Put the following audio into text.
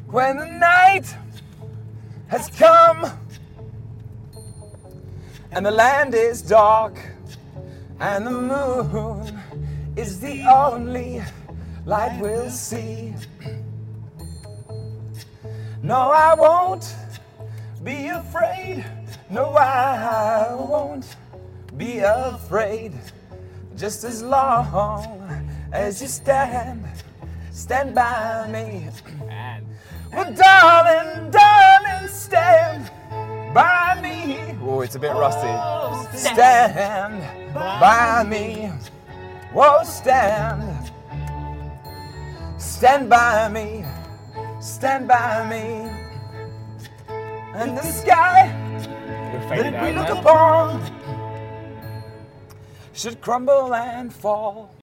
when the night has come and the land is dark and the moon is the only light we'll see. No, I won't be afraid. No, I won't be afraid. Just as long as you stand by me. Well, darling, darling, stand by me. Oh, it's a bit rusty. Stand by me. Whoa, stand by me. Stand by me. And the sky that we look upon should crumble and fall.